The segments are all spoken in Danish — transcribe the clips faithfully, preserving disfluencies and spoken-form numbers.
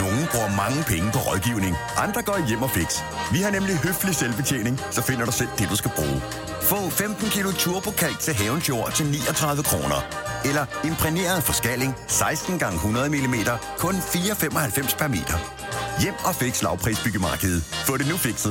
Nogle bruger mange penge på rådgivning, andre går hjem og fix. Vi har nemlig høflig selvbetjening, så finder du selv det, du skal bruge. Få femten kilo turbokalk til havens jord til niogtredive kroner. Eller imprægneret forskalling seksten gange hundrede millimeter, kun fire komma femoghalvfems per meter. Hjem og fix lavprisbyggemarkedet. Få det nu fikset.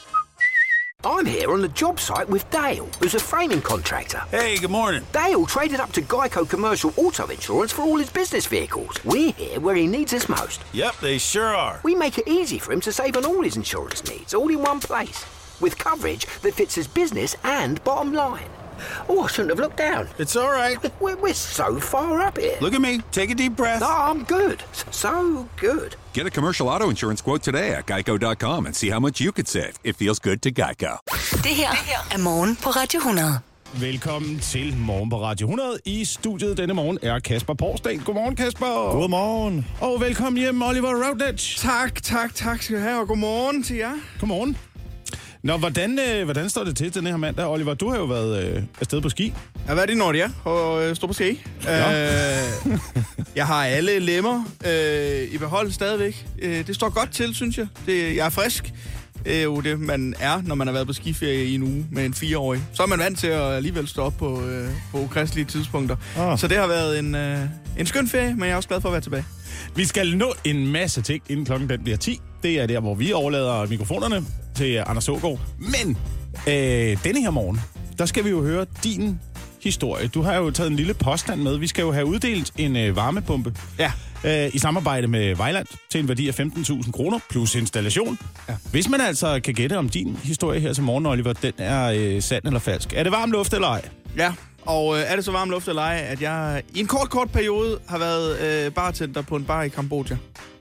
I'm here on the job site with Dale, who's a framing contractor. Hey, good morning. Dale traded up to Geico Commercial Auto Insurance for all his business vehicles. We're here where he needs us most. Yep, they sure are. We make it easy for him to save on all his insurance needs, all in one place, with coverage that fits his business and bottom line. Oh, I shouldn't have looked down. It's all right. We're, we're so far up here. Look at me. Take a deep breath. No, I'm good. So good. Get a commercial auto insurance quote today at geico dot com and see how much you could save. It feels good to Geico. Det her er Morgen på Radio hundrede. Velkommen til Morgen på Radio hundrede. I studiet denne morgen er Kasper Porsdal. Godmorgen, Kasper. Godmorgen. Og velkommen hjem, Oliver Routledge. Tak, tak, tak skal du have, og godmorgen til jer. Godmorgen. Nå, hvordan, øh, hvordan står det til den her mandag, Oliver? Du har jo været øh, afsted på ski. Jeg har været i Nordia og øh, stå på ski. Ja. Øh, jeg har alle lemmer øh, i behold stadigvæk. Øh, det står godt til, synes jeg. Det, jeg er frisk. Det er jo det, man er, når man har været på skiferie i en uge med en fireårig. Så er man vant til at alligevel stå op på, øh, på ukristelige tidspunkter. Oh. Så det har været en, øh, en skøn ferie, men jeg er også glad for at være tilbage. Vi skal nå en masse ting, inden klokken den bliver ti. Det er der, hvor vi overlader mikrofonerne til Anders Ågaard. Men øh, denne her morgen, der skal vi jo høre din historie. Du har jo taget en lille påstand med. Vi skal jo have uddelt en øh, varmepumpe. Ja. Øh, i samarbejde med Vejland til en værdi af femten tusind kroner plus installation. Ja. Hvis man altså kan gætte om din historie her til morgen, Oliver, den er øh, sand eller falsk. Er det varm luft eller ej? Ja, og øh, er det så varm luft eller ej, at jeg i en kort, kort periode har været øh, bartender på en bar i Kambodja.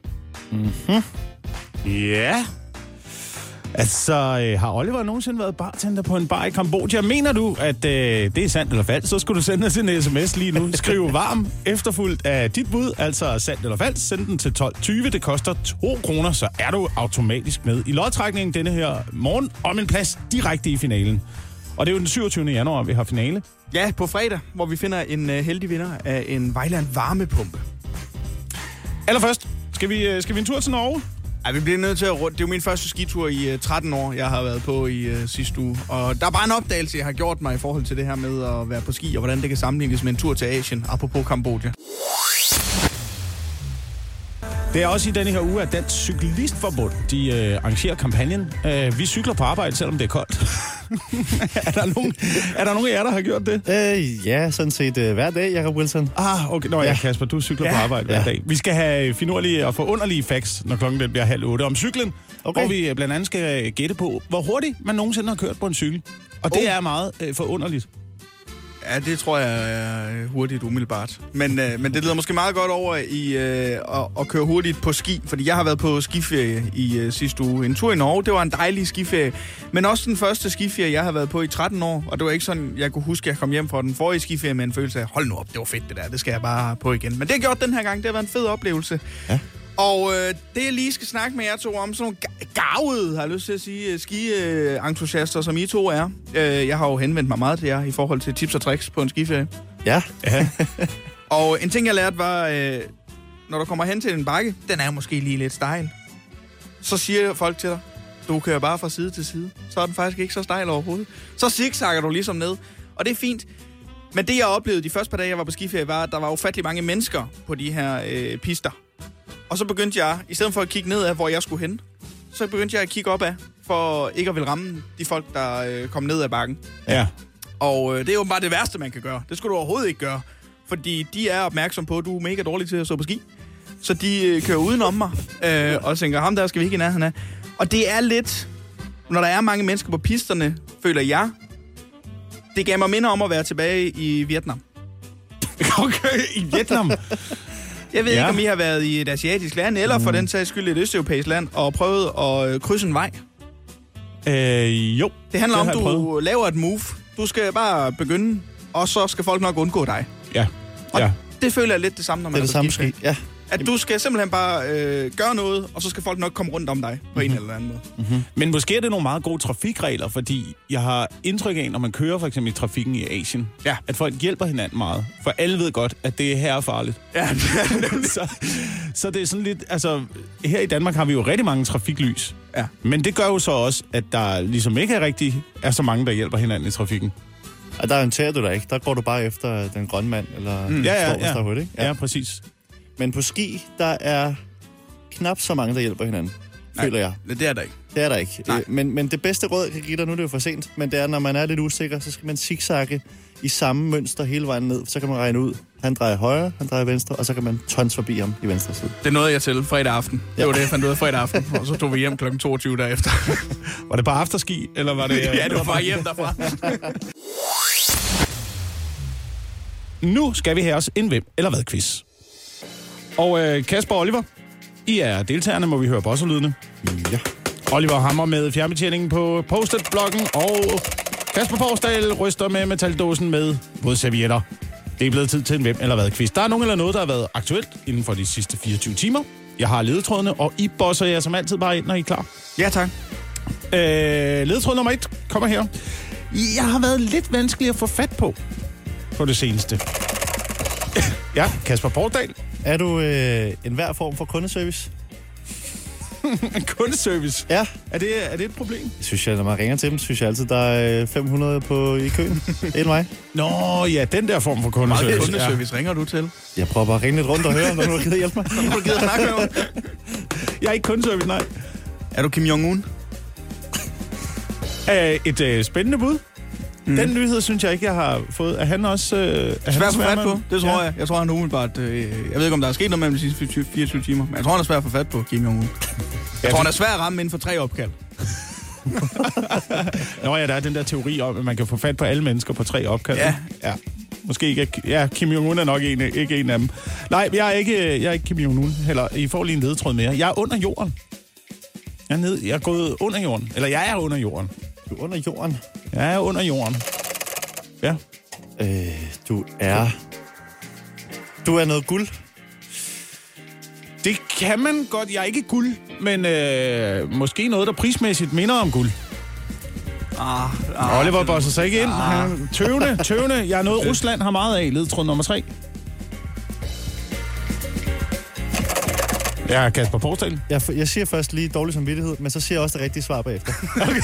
Mhm. Ja. Altså, øh, har Oliver nogensinde været bartender på en bar i Kambodja? Mener du, at øh, det er sandt eller falsk, så skulle du sende os en sms lige nu. Skriv varm, efterfulgt af dit bud, altså sandt eller falsk. Send den til tolv tyve. Det koster to kroner, så er du automatisk med i lodtrækningen denne her morgen om en plads direkte i finalen. Og det er jo den syvogtyvende januar, vi har finale. Ja, på fredag, hvor vi finder en uh, heldig vinder af en Vejland varmepumpe. Allerførst, skal vi, skal vi en tur til Norge? Ej, vi bliver nødt til at rundt. Det er jo min første skitur i uh, tretten år, jeg har været på i uh, sidste uge. Og der er bare en opdagelse, jeg har gjort mig i forhold til det her med at være på ski, og hvordan det kan sammenlignes med en tur til Asien, apropos Kambodja. Det er også i denne her uge, at Dansk Cyklistforbund, de øh, arrangerer kampagnen. Øh, vi cykler på arbejde, selvom det er koldt. er, der nogen, er der nogen af jer, der har gjort det? Øh, ja, sådan set øh, hver dag, Jacob Wilson. Ah, okay. Nå ja, Kasper, du cykler ja. på arbejde hver ja. dag. Vi skal have finurlige og forunderlige facts, når klokken den bliver halv otte om cyklen. Okay. Hvor vi blandt andet skal gætte på, hvor hurtigt man nogensinde har kørt på en cykel. Og det oh. er meget øh, forunderligt. Ja, det tror jeg er hurtigt umiddelbart. Men, øh, men det leder måske meget godt over i øh, at, at køre hurtigt på ski. Fordi jeg har været på skiferie i øh, sidste uge. En tur i Norge, det var en dejlig skiferie. Men også den første skiferie, jeg har været på i tretten år. Og det var ikke sådan, jeg kunne huske, at jeg kom hjem fra den forrige skiferie med en følelse af, hold nu op, det var fedt det der, det skal jeg bare på igen. Men det har gjort den her gang, det har været en fed oplevelse. Ja. Og øh, det, jeg lige skal snakke med jer to om, sådan nogle garvede, har jeg lyst til at sige, ski-entusiaster, som I to er. Øh, jeg har jo henvendt mig meget til jer i forhold til tips og tricks på en skiferie. Ja. ja. Og en ting, jeg lærte, var, øh, når du kommer hen til en bakke, den er jo måske lige lidt stejl. Så siger folk til dig, du kører bare fra side til side. Så er den faktisk ikke så stejl overhovedet. Så zigzagger du ligesom ned, og det er fint. Men det, jeg oplevede de første par dage, jeg var på skiferie, var, at der var ufattelig mange mennesker på de her øh, pister. Og så begyndte jeg, i stedet for at kigge ned af, hvor jeg skulle hen, så begyndte jeg at kigge op af, for ikke at ville ramme de folk, der øh, kom ned ad bakken. Ja. Og øh, det er jo bare det værste, man kan gøre. Det skulle du overhovedet ikke gøre. Fordi de er opmærksom på, at du er mega dårlig til at stå på ski. Så de øh, kører udenom mig, øh, og tænker, ham der skal vi ikke i nærheden af. Og det er lidt, når der er mange mennesker på pisterne, føler jeg, det gav mig minder om at være tilbage i Vietnam. Okay, i Vietnam? Jeg ved ja. ikke, om I har været i et asiatisk land, eller for mm. den sags skyld et østeuropæisk land, og prøvet at krydse en vej. Øh, jo. Det handler det om, du prøvet. laver et move. Du skal bare begynde, og så skal folk nok undgå dig. Ja. Og ja. det føler jeg lidt det samme, når man det er, er det på samme ski. Ja. At du skal simpelthen bare øh, gøre noget, og så skal folk nok komme rundt om dig på mm-hmm. en eller anden måde. Mm-hmm. Men måske er det nogle meget gode trafikregler, fordi jeg har indtryk af, når man kører for eksempel i trafikken i Asien, ja. at folk hjælper hinanden meget. For alle ved godt, at det er herrefarligt. Ja, så, så det er sådan lidt... Altså, her i Danmark har vi jo rigtig mange trafiklys. Ja. Men det gør jo så også, at der ligesom ikke er rigtig er så mange, der hjælper hinanden i trafikken. Og der orienterer du dig ikke. Der går du bare efter den grønne mand, eller mm. ja, ja, ja. der hul, ikke? Ja. ja, præcis. Men på ski, der er knap så mange, der hjælper hinanden, Nej, føler jeg. det er der ikke. Det er der ikke. Øh, men, men det bedste råd, jeg kan give dig, nu er det jo for sent, men det er, når man er lidt usikker, så skal man zigzagge i samme mønster hele vejen ned. Så kan man regne ud. Han drejer højre, han drejer venstre, og så kan man tons forbi ham i venstre side. Det nåede jeg til fredag aften. Ja. Det var det, jeg fandt ud af fredag aften, og så tog vi hjem klokken toogtyve derefter. Var det bare afterski, eller var det... ja, det var bare hjem derfra. Nu skal vi have os en hvem eller hvad quiz. Og øh, Kasper og Oliver, I er deltagerne, må vi høre bosserlydene. Ja. Oliver hammer med fjernbetjeningen på post-it-blokken, og Kasper Porsdal ryster med metaldåsen med vådservietter. Det er blevet tid til en hvem eller hvad quiz. Der er nogen eller noget, der har været aktuelt inden for de sidste fireogtyve timer. Jeg har ledetrådene, og I bosser jer som altid bare ind, når I er klar. Ja, tak. Øh, ledetråd nummer et kommer her. Jeg har været lidt vanskelig at få fat på på det seneste. Ja, Kasper Porsdal. Er du øh, en hver form for kundeservice? Kundeservice? Ja. Er det, er det et problem? Jeg synes, jeg, når man ringer til dem, synes jeg altid, der er fem hundrede på, i køen. En vej. Nå, ja, den der form for kundeservice. Meget kundeservice ja. Ringer du til? Jeg prøver bare at ringe lidt rundt og høre, om der er nogen, der gider hjælpe mig. Om du gider snakke med mig? Jeg er ikke kundeservice, nej. Er du Kim Jong-un? Æh, et øh, spændende bud. Mm. Den nyhed synes jeg ikke, jeg har fået. Er han også... Øh, er svær at få fat på? Det tror ja. jeg. Jeg tror, han er umiddelbart... Øh, jeg ved ikke, om der er sket noget mellem de sidste fireogtyve timer, men jeg tror, han er svær at få fat på, Kim Jong-un. Jeg tror, han er svær at ramme inden for tre opkald. Nå ja, der er den der teori om, at man kan få fat på alle mennesker på tre opkald. Ja. Ja. Måske ikke... Ja, Kim Jong-un er nok en, ikke en af dem. Nej, jeg er ikke, jeg er ikke Kim Jong-un. Heller, I får lige en ledetråd mere. Jeg er under jorden. Jeg er, ned, jeg er gået under jorden. Eller jeg er under jorden. Du er under jorden? Jeg er under jorden. Ja. Øh, du er... Du er noget guld. Det kan man godt. Jeg er ikke guld, men øh, måske noget, der prismæssigt minder om guld. Ah, ah, Oliver bosser sig ikke ind. Ah. Tøvende, tøvende. Jeg er noget, Rusland har meget af. Ledetråd nummer tre. Ja, Kasper Porsdal. Jeg, jeg siger først lige dårlig samvittighed, men så siger jeg også det rigtige svar bagefter. Okay.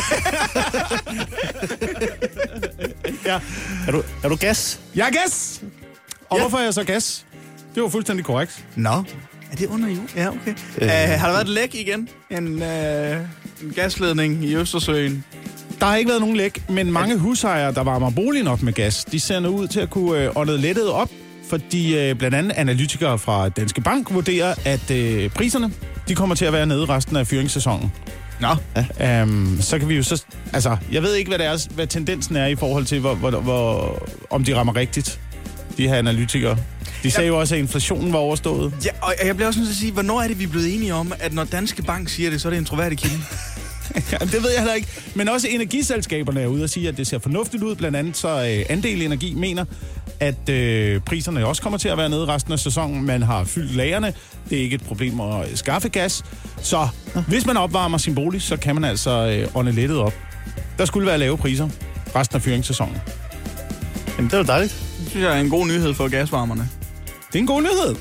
Ja. Er du, er du gas? Jeg er gas! Og ja. Hvorfor er jeg så gas? Det var fuldstændig korrekt. Nå. No. Er det under jord? Ja, okay. Øh. Uh, har der været et læk igen? En, uh, en gasledning i Østersøen? Der har ikke været nogen læk, men mange husejere, der varmer boligen op med gas, de ser nu ud til at kunne øh, ånde lettet op, fordi øh, blandt andet analytikere fra Danske Bank vurderer, at øh, priserne de kommer til at være nede resten af fyringssæsonen. Nå. Ja. Um, så kan vi jo så... Altså, jeg ved ikke, hvad, det er, hvad tendensen er i forhold til, hvor, hvor, hvor, om de rammer rigtigt, de her analytikere. De sagde ja. jo også, at inflationen var overstået. Ja, og jeg bliver også nødt til at sige, hvornår er det, vi er blevet enige om, at når Danske Bank siger det, så er det en troværdig kilde? Ja, det ved jeg heller ikke. Men også energiselskaberne er ude og sige, at det ser fornuftigt ud. Blandt andet så øh, Andel Energi mener, at øh, priserne også kommer til at være nede resten af sæsonen. Man har fyldt lagerne. Det er ikke et problem at skaffe gas. Så hvis man opvarmer sin bolig, så kan man altså øh, ånde lettet op. Der skulle være lave priser resten af fyringssæsonen. Jamen, det er jo dejligt. Det synes jeg er en god nyhed for gasvarmerne. Det er en god nyhed.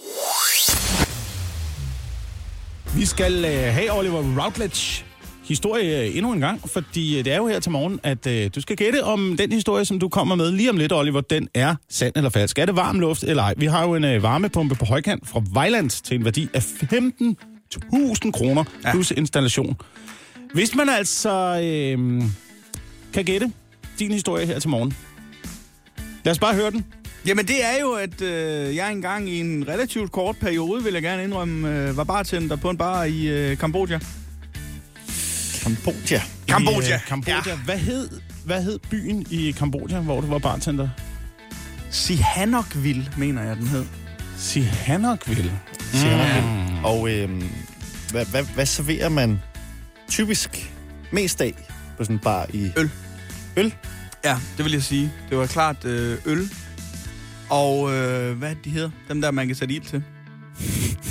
Vi skal øh, have Oliver Routledge historie endnu en gang, fordi det er jo her til morgen, at øh, du skal gætte om den historie, som du kommer med lige om lidt, Oliver, den er sand eller falsk. Er det varm luft eller ej? Vi har jo en øh, varmepumpe på højkant fra Vejland til en værdi af femten tusind kroner ja. plus installation. Hvis man altså øh, kan gætte din historie her til morgen. Lad os bare høre den. Jamen det er jo, at øh, jeg engang i en relativt kort periode, vil jeg gerne indrømme, øh, var bartender på en bar i øh, Kambodja. Kambodja. Kambodja. I, uh, Kambodja. Ja. Hvad hed, hvad hed byen i Kambodja, hvor du var bartender? Sihanoukville, mener jeg, den hed. Sihanoukville. Mm. Sihanoukville. Og øh, hvad, hvad, hvad serverer man typisk mest af på sådan en bar i... Øl. Øl? Ja, det vil jeg sige. Det var klart øh, øl. Og øh, hvad de hedder? Dem der, man kan sætte ild til.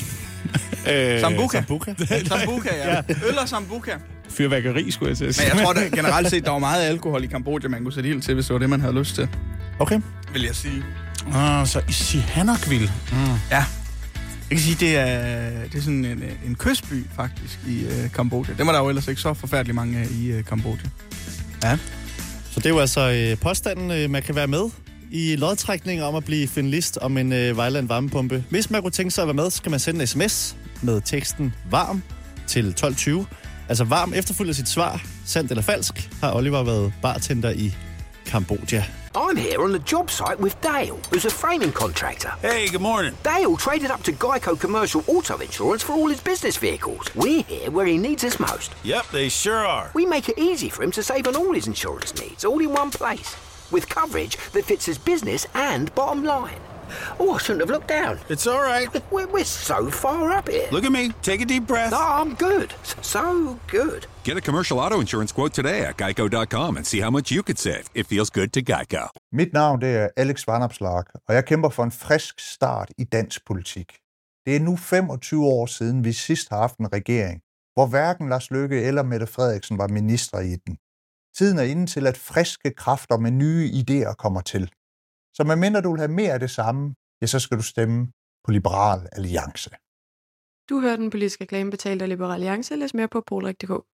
Øh, Sambuca. Sambuca. Sambuca, ja. Øl og sambuca. Fyrværkeri, skulle jeg til at sige. Men jeg tror da generelt set, der var meget alkohol i Kambodja, man kunne sætte ild til, hvis det var det, man havde lyst til. Okay. Vil jeg sige. Ah, så i Sihanoukville. Mm. Ja. Jeg kan sige, det er, det er sådan en, en kystby, faktisk, i uh, Kambodja. Det var der jo ellers ikke så forfærdeligt mange af i uh, Kambodja. Ja. Så det er jo altså øh, påstanden, øh, man kan være med i lodtrækning om at blive finalist om en øh, Vejland varmepumpe. Hvis man kunne tænke sig at være med, så skal man sende en sms med teksten varm til tolv tyve. Altså varm efterfulgt af sit svar, sandt eller falsk, har Oliver været bartender i Kambodja. I'm here on the job site with Dale, who's a framing contractor. Hey, good morning. Dale traded up to Geico Commercial Auto Insurance for all his business vehicles. We're here where he needs us most. Yep, they sure are. We make it easy for him to save on all his insurance needs, all in one place, with coverage that fits his business and bottom line. Oh, I shouldn't have looked down. It's all right. We're, we're so far up here. Look at me. Take a deep breath. No, I'm good. So good. Get a commercial auto insurance quote today at geico dot com and see how much you could save. It feels good to Geico. Mit navn det er Alex Vanopslagh, og jeg kæmper for en frisk start i dansk politik. Det er nu femogtyve år siden, vi sidst har haft en regering, hvor hverken Lars Løkke eller Mette Frederiksen var minister i den. Tiden er inde til, at friske kræfter med nye idéer kommer til. Så medmindre du vil have mere af det samme, ja, så skal du stemme på Liberal Alliance. Du hører den politiske reklame betalt af Liberal Alliance. Læs mere på polrik punktum d k.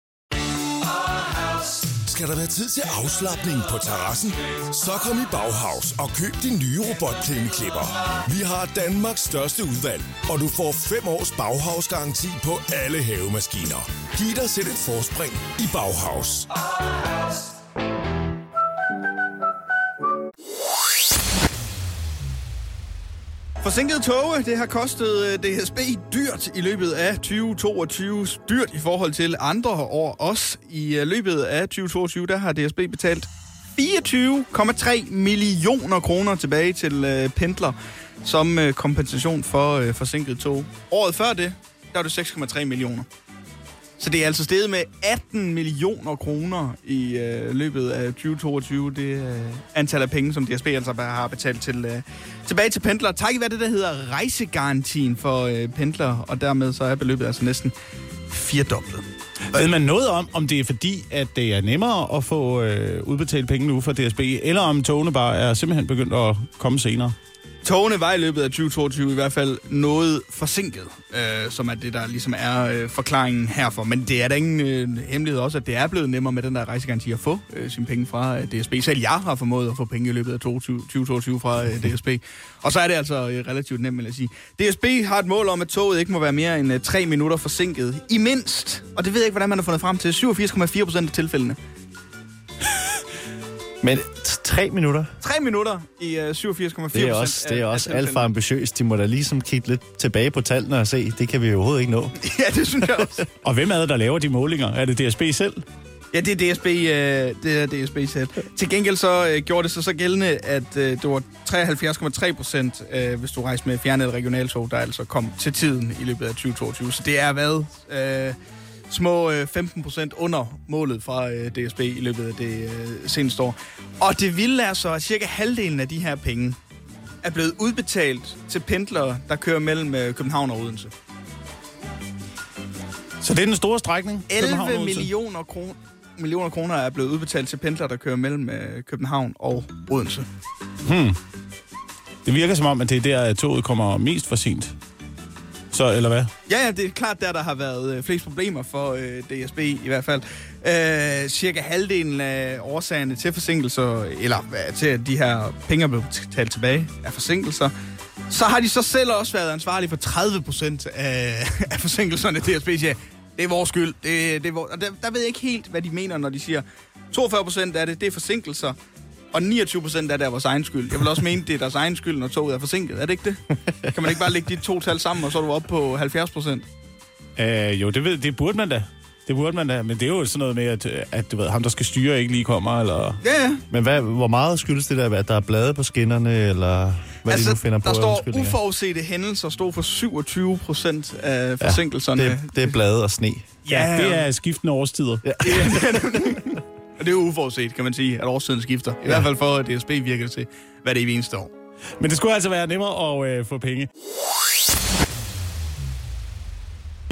Skal der være tid til afslapning på terrassen? Så kom i Bauhaus og køb din nye robotplæneklipper. Vi har Danmarks største udvalg, og du får fem års Bauhaus-garanti på alle havemaskiner. Giv dig selv et forspring i Bauhaus. Forsinkede toge, det har kostet D S B dyrt i løbet af tyve toogtyve. Dyrt i forhold til andre år. Også i løbet af tyve toogtyve, der har D S B betalt fireogtyve komma tre millioner kroner tilbage til øh, pendler som øh, kompensation for øh, forsinkede tog. Året før det, der var det seks komma tre millioner. Så det er altså steget med atten millioner kroner i øh, løbet af tyve toogtyve. Det øh, antal af penge, som D S B altså har betalt til, øh, tilbage til pendlere. Takket være det, der hedder rejsegarantien for øh, pendlere, og dermed så er beløbet altså næsten firedoblet. Ved man noget om, om det er fordi, at det er nemmere at få øh, udbetalt penge nu fra D S B, eller om togene bare er simpelthen begyndt at komme senere? Togene var i løbet af tyve toogtyve i hvert fald noget forsinket, øh, som er det, der ligesom er øh, forklaringen herfor. Men det er da ingen øh, hemmelighed også, at det er blevet nemmere med den der rejsegaranti at få øh, sine penge fra øh, D S B. Selv jeg har formået at få penge i løbet af tyve toogtyve fra øh, D S B. Og så er det altså øh, relativt nemt, vil jeg sige. D S B har et mål om, at toget ikke må være mere end øh, tre minutter forsinket. I mindst, og det ved jeg ikke, hvordan man har fundet frem til, syvogfirs komma fire procent af tilfældene. Men tre minutter? Tre minutter i uh, syvogfirs komma fire procent. Det er også, det er også alt for ambitiøst. De må da ligesom kigge lidt tilbage på tallene og se, det kan vi jo overhovedet ikke nå. Ja, det synes jeg også. Og hvem er det, der laver de målinger? Er det D S B selv? Ja, det er D S B, uh, det er D S B selv. Til gengæld så uh, gjorde det så, så gældende, at uh, det var treoghalvfjerds komma tre procent, uh, hvis du rejste med fjernede regionaltog, der altså kom til tiden i løbet af tyve toogtyve. Så det er hvad... Uh, små øh, femten procent under målet fra øh, D S B i løbet af det øh, seneste år. Og det vilde er så, at cirka halvdelen af de her penge er blevet udbetalt til pendlere, der kører mellem øh, København og Odense. Så det er den store strækning? elleve millioner kroner, millioner kroner er blevet udbetalt til pendlere, der kører mellem øh, København og Odense. Hmm. Det virker som om, at det er der, at toget kommer mest for sent. Så, eller hvad? Ja, ja, det er klart, der der har været øh, flest problemer for øh, D S B i hvert fald. Øh, cirka halvdelen af årsagerne til forsinkelser, eller øh, til at de her penge er blevet betalt tilbage af forsinkelser, så har de så selv også været ansvarlige for tredive procent af, af forsinkelserne. D S B siger, det er vores skyld. Det, det er vores, og der, der ved jeg ikke helt, hvad de mener, når de siger, toogfyrre procent af det, det er forsinkelser. Og niogtyve procent af det er vores egen skyld. Jeg vil også mene, det er deres egen skyld, når toget er forsinket. Er det ikke det? Kan man ikke bare lægge de to tal sammen, og så er du oppe på halvfjerds procent? Øh, jo, det, ved, det burde man da. Det burde man da. Men det er jo sådan noget med, at, at du ved, ham, der skal styre, ikke lige kommer, eller... Ja, ja. Men hvad, hvor meget skyldes det der, at der er blade på skinnerne, eller hvad altså, de nu finder på? Der står uforudsete hændelser, stod for syvogtyve procent af forsinkelserne. Ja, det, det er blade og sne. Ja, ja, det er skiftende årstider. Ja. Og det er jo uforudset, kan man sige, at årstiden skifter. I ja. hvert fald for D S B virker til, hvad det er i eneste år. Men det skulle altså være nemmere at øh, få penge.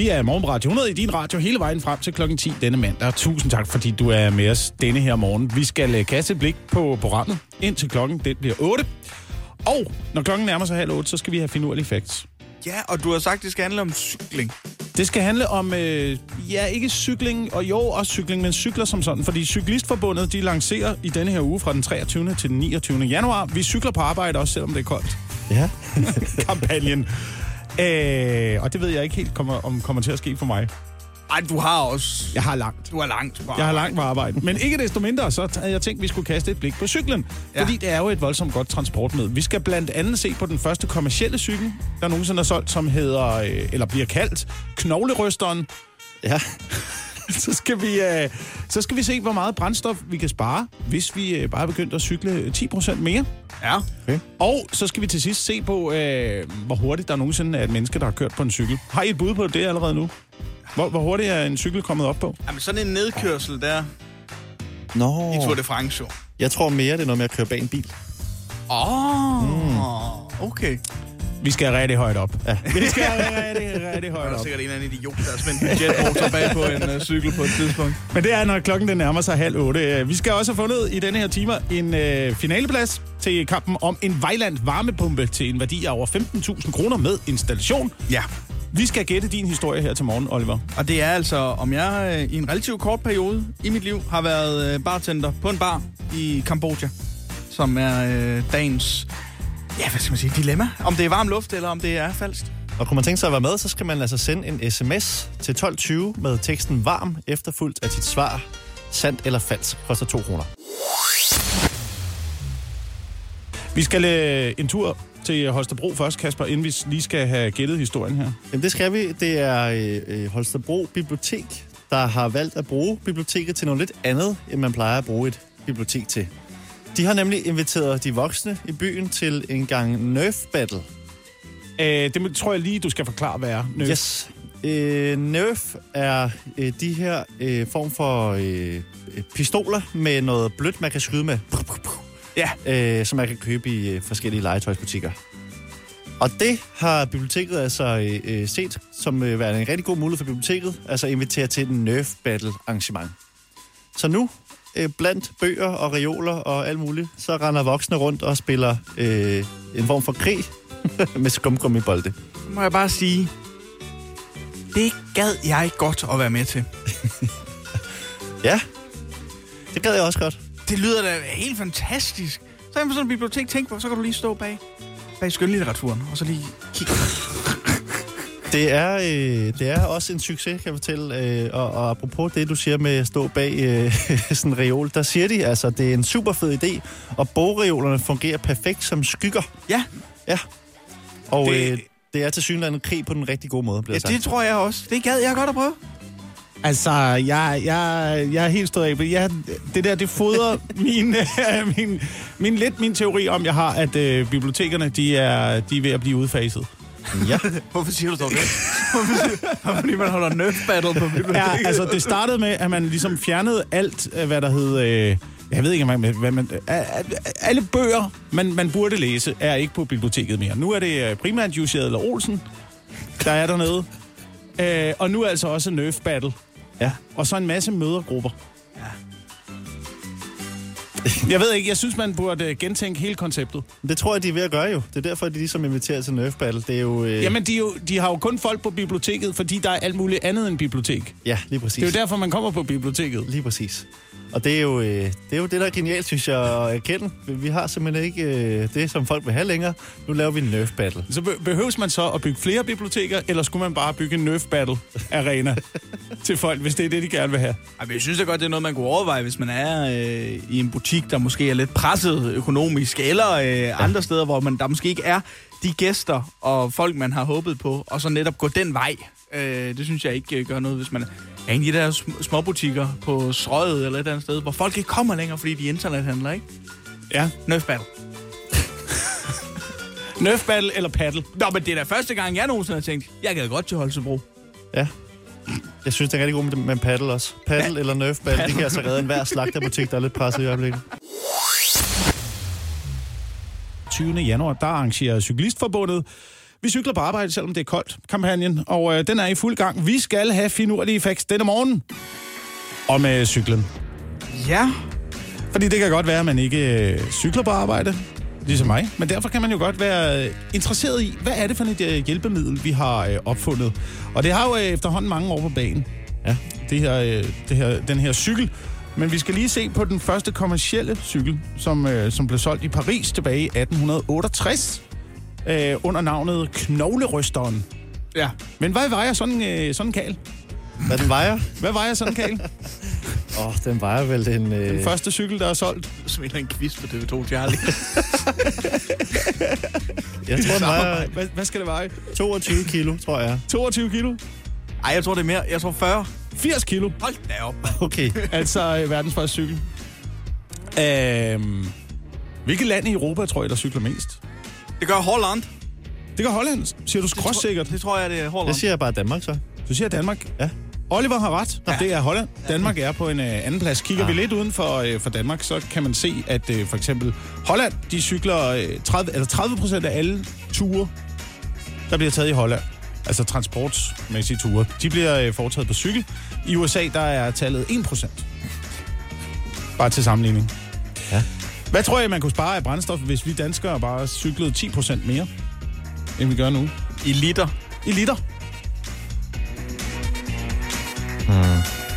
Vi er morgen på Radio hundrede i din radio hele vejen frem til klokken ti denne mandag. Tusind tak, fordi du er med os denne her morgen. Vi skal kaste et blik på programmet indtil klokken den bliver otte. Og når klokken nærmer sig halv otte, så skal vi have finurlige facts. Ja, og du har sagt, at det skal handle om cykling. Det skal handle om, øh, ja, ikke cykling, og jo også cykling, men cykler som sådan. Fordi Cyklistforbundet, de lancerer i denne her uge fra den treogtyvende til den niogtyvende januar. Vi cykler på arbejde også, selvom det er koldt. Ja. Kampagnen. Øh, og det ved jeg ikke helt, kommer, om kommer til at ske for mig. Ej, du har også... Jeg har langt. Du har langt på arbejde. Jeg har langt på arbejde. Men ikke desto mindre, så havde jeg tænkt, at vi skulle kaste et blik på cyklen. Ja. Fordi det er jo et voldsomt godt transportmiddel. Vi skal blandt andet se på den første kommercielle cykel, der nogensinde er solgt, som hedder, eller bliver kaldt, knoglerysteren. Ja. Så skal, vi, øh, så skal vi se, hvor meget brændstof vi kan spare, hvis vi øh, bare begyndte at cykle ti procent mere. Ja. Okay. Og så skal vi til sidst se på, øh, hvor hurtigt der nogensinde er et menneske, der har kørt på en cykel. Har I et bud på det allerede nu? Hvor, hvor hurtigt er en cykel kommet op på? Jamen, sådan en nedkørsel der Nå. i Tour de France. Jeg tror mere, det er noget med at køre bag en bil. Åh, oh, mm. okay. Vi skal rigtig højt op. Ja. Vi skal rigtig, rigtig højt op. Der er sikkert en eller anden idiot, der har spændt en jetmotor bag på en uh, cykel på et tidspunkt. Men det er, når klokken den nærmer sig halv otte. Vi skal også have fundet i denne her timer en øh, finaleplads til kampen om en Weiland varmepumpe til en værdi af over femten tusind kroner med installation. Ja. Vi skal gætte din historie her til morgen, Oliver. Og det er altså, om jeg øh, i en relativt kort periode i mit liv har været øh, bartender på en bar i Kambodja, som er øh, dagens, ja, hvad skal man sige, dilemma. Om det er varm luft, eller om det er falsk. Og kunne man tænke sig at være med, så skal man altså sende en sms til tolv tyve med teksten varm, efterfulgt af sit svar, sandt eller falsk, koster to kroner. Vi skal øh, en tur til Holstebro først, Kasper, inden vi lige skal have gættet historien her. Jamen det skal vi. Det er øh, Holstebro Bibliotek, der har valgt at bruge biblioteket til noget lidt andet, end man plejer at bruge et bibliotek til. De har nemlig inviteret de voksne i byen til en gang Nerf Battle. Øh, det tror jeg lige, du skal forklare, hvad er Nerf. Yes. Øh, Nerf er øh, de her øh, form for øh, pistoler med noget blødt, man kan skyde med. Ja. Øh, som man kan købe i øh, forskellige legetøjsbutikker. Og det har biblioteket altså øh, set som øh, værende en rigtig god mulighed for biblioteket, altså invitere til et Nerf Battle arrangement. Så nu, øh, blandt bøger og reoler og alt muligt, så render voksne rundt og spiller øh, en form for krig med skumgummibolde. Må jeg bare sige, det gad jeg godt at være med til. Ja, det gad jeg også godt. Det lyder da helt fantastisk. Så er man sådan en bibliotek, tænk på, så kan du lige stå bag, bag skønlitteraturen, og så lige kigge. Det er, øh, det er også en succes, kan jeg fortælle. Øh, og, og apropos det, du siger med at stå bag øh, sådan en reol, der siger de, altså, det er en super fed idé, og bogreolerne fungerer perfekt som skygger. Ja. Ja. Og det, øh, det er til synligheden en krig på den rigtig gode måde, bliver ja, sagt. Det tror jeg også. Det gad jeg godt at prøve. Altså, jeg, jeg, jeg er helt stået af. Jeg, det der, det fodrer min, min, min, lidt min teori om, jeg har, at øh, bibliotekerne, de er, de er ved at blive udfaset. Ja. Hvorfor siger du så det? Hvorfor, fordi man holder Nerf Battle på biblioteket? Ja, altså, det startede med, at man ligesom fjernede alt, hvad der hed... Øh, jeg ved ikke, hvad man... Alle bøger, man, man burde læse, er ikke på biblioteket mere. Nu er det primært Jussi Adler Olsen, der er dernede. Øh, og nu er altså også Nerf Battle. Ja. Og så en masse mødergrupper. Ja. Jeg ved ikke, jeg synes, man burde gentænke hele konceptet. Det tror jeg, de er ved at gøre jo. Det er derfor, de ligesom inviterer til Nerf Battle. Det er jo... Øh... Jamen, de, jo, de har jo kun folk på biblioteket, fordi der er alt muligt andet end bibliotek. Ja, lige præcis. Det er jo derfor, man kommer på biblioteket. Lige præcis. Og det er jo, øh, det, er jo det, der er genialt, synes jeg, at erkende. Vi har simpelthen ikke øh, det, som folk vil have længere. Nu laver vi en Nerf Battle. Så be- behøves man så at bygge flere biblioteker, eller skulle man bare bygge en Nerf Battle arena til folk, hvis det er det, de gerne vil have? Ej, jeg synes da godt, det er noget, man kunne overveje, hvis man er øh, i en butik, der måske er lidt presset økonomisk, eller øh, ja. andre steder, hvor man, der måske ikke er de gæster og folk, man har håbet på, og så netop gå den vej. Øh, det synes jeg ikke øh, gør noget, hvis man er en af de der sm- småbutikker på Strøget eller et andet sted, hvor folk ikke kommer længere, fordi de er internethandler, ikke? Ja. Nerf Battle. Nerf Battle eller paddle? Nå, men det er da første gang, jeg nogensinde har tænkt, jeg gad godt til Holstebro. Ja. Jeg synes, det er rigtig god med, med paddle også. Paddle ja. eller Nerf Battle, paddle. Det kan altså redde enhver slagterbutik, der er lidt presset i øjeblikket. tyvende januar, der arrangerer Cyklistforbundet Vi cykler på arbejde, selvom det er koldt, kampagnen, og øh, den er i fuld gang. Vi skal have finurlige facts denne morgen om øh, cyklen. Ja. Fordi det kan godt være, at man ikke øh, cykler på arbejde, ligesom mig, men derfor kan man jo godt være øh, interesseret i, hvad er det for et øh, hjælpemiddel, vi har øh, opfundet. Og det har jo øh, efterhånden mange år på banen, ja. det her, øh, det her, den her cykel. Men vi skal lige se på den første kommercielle cykel, som, øh, som blev solgt i Paris tilbage i atten otteogtres, øh, under navnet Knoglerysteren. Ja. Men hvad vejer sådan, øh, sådan en kal? Hvad den vejer? Hvad vejer sådan en kal? Åh, oh, den vejer vel en... Øh... Den første cykel, der er solgt. Som en quiz på T V to, Charlie. Jeg tror, den vejer... Hvad, hvad skal det veje? toogtyve kilo, tror jeg. toogtyve kilo? Ej, jeg tror, det er mere. Jeg tror fyrre. firs kilo. Hold da op. Okay. Altså øh, verdens første cykel. Øhm, hvilket land i Europa, tror jeg, der cykler mest? Det gør Holland. Det gør Holland. Siger du skråsikkert? Det tror jeg, det er Holland. Det siger jeg bare Danmark, så. Du siger Danmark? Ja. Oliver har ret. Ja. Det er Holland. Danmark er på en uh, anden plads. Kigger ja. vi lidt uden for, uh, for Danmark, så kan man se, at uh, for eksempel Holland, de cykler uh, tredive, eller tredive procent af alle ture, der bliver taget i Holland. Altså transportmæssige ture. De bliver uh, foretaget på cykel. I U S A, der er tallet en procent. Bare til sammenligning. Ja. Hvad tror jeg, man kunne spare af brændstof, hvis vi danskere bare cyklede ti procent mere, end vi gør nu? I liter. I liter. Hmm.